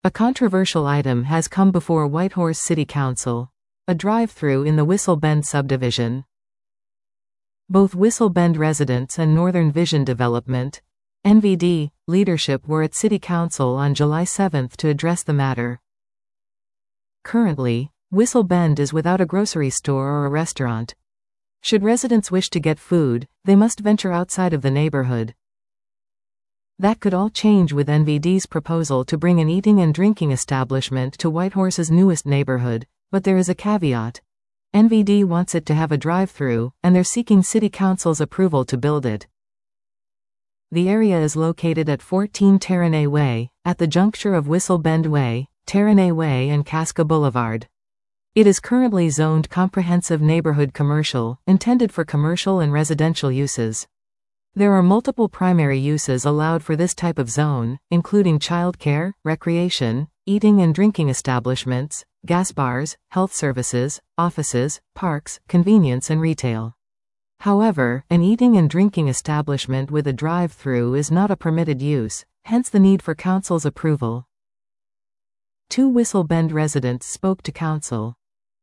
A controversial item has come before Whitehorse City Council. A drive-through in the Whistle Bend subdivision. Both Whistle Bend residents and Northern Vision Development, NVD, leadership were at City Council on July 7 to address the matter. Currently, Whistle Bend is without a grocery store or a restaurant. Should residents wish to get food, they must venture outside of the neighborhood. That could all change with NVD's proposal to bring an eating and drinking establishment to Whitehorse's newest neighborhood, but there is a caveat. NVD wants it to have a drive-through, and they're seeking City Council's approval to build it. The area is located at 14 Terranay Way, at the juncture of Whistle Bend Way, Terranay Way and Casca Boulevard. It is currently zoned comprehensive neighborhood commercial, intended for commercial and residential uses. There are multiple primary uses allowed for this type of zone, including childcare, recreation, eating and drinking establishments, gas bars, health services, offices, parks, convenience and retail. However, an eating and drinking establishment with a drive-through is not a permitted use, hence the need for Council's approval. 2 Whistle Bend residents spoke to Council.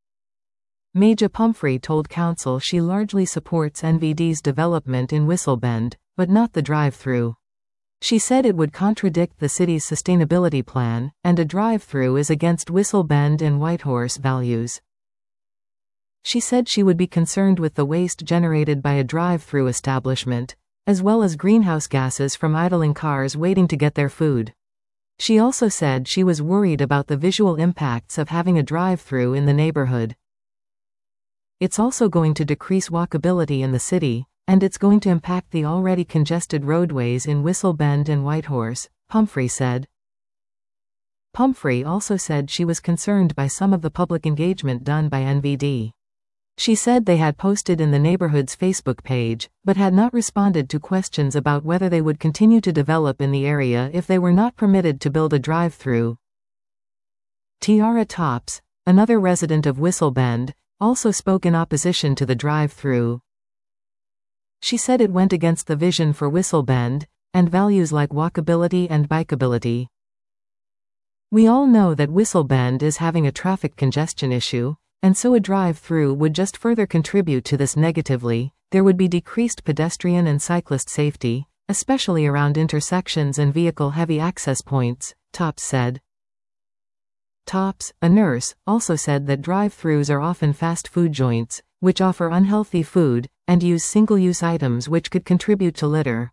Maja Pumphrey told Council she largely supports NVD's development in Whistle Bend, but not the drive-through. She said it would contradict the city's sustainability plan, and a drive-through is against Whistle Bend and Whitehorse values. She said she would be concerned with the waste generated by a drive-through establishment, as well as greenhouse gases from idling cars waiting to get their food. She also said she was worried about the visual impacts of having a drive-through in the neighborhood. It's also going to decrease walkability in the city, and it's going to impact the already congested roadways in Whistle Bend and Whitehorse, Pumphrey said. Pumphrey also said she was concerned by some of the public engagement done by NVD. She said they had posted in the neighborhood's Facebook page, but had not responded to questions about whether they would continue to develop in the area if they were not permitted to build a drive-through. Tiara Tops, another resident of Whistle Bend, also spoke in opposition to the drive-through. She said it went against the vision for Whistle Bend, and values like walkability and bikeability. We all know that Whistle Bend is having a traffic congestion issue, and so a drive-through would just further contribute to this negatively. There would be decreased pedestrian and cyclist safety, especially around intersections and vehicle-heavy access points, Tops said. Tops, a nurse, also said that drive-throughs are often fast food joints, which offer unhealthy food, and use single-use items which could contribute to litter.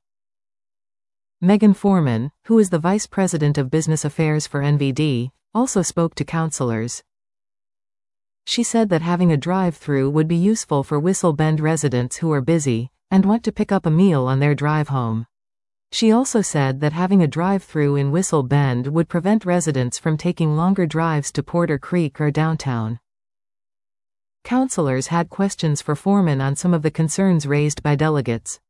Megan Foreman, who is the Vice President of Business Affairs for NVD, also spoke to councilors. She said that having a drive-through would be useful for Whistle Bend residents who are busy, and want to pick up a meal on their drive home. She also said that having a drive-through in Whistle Bend would prevent residents from taking longer drives to Porter Creek or downtown. Councilors had questions for Foreman on some of the concerns raised by delegates.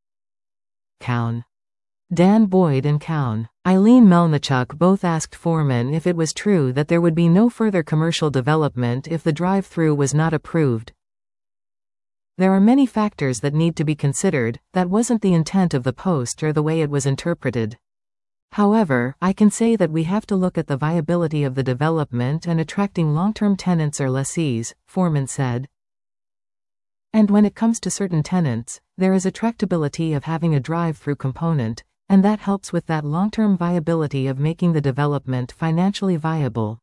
Cowan. Dan Boyd and Cowan. Eileen Melnichuk both asked Foreman if it was true that there would be no further commercial development if the drive-through was not approved. There are many factors that need to be considered. That wasn't the intent of the post or the way it was interpreted. However, I can say that we have to look at the viability of the development and attracting long-term tenants or lessees, Foreman said. And when it comes to certain tenants, there is attractability of having a drive-through component, and that helps with that long-term viability of making the development financially viable.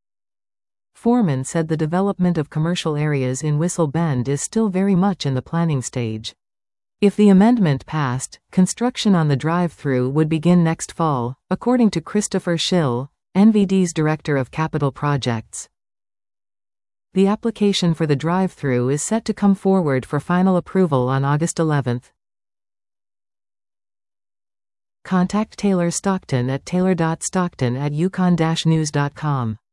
Foreman said the development of commercial areas in Whistle Bend is still very much in the planning stage. If the amendment passed, construction on the drive-through would begin next fall, according to Christopher Schill, NVD's Director of Capital Projects. The application for the drive-through is set to come forward for final approval on August 11. Contact Taylor Stockton at taylor.stockton@yukon-news.com.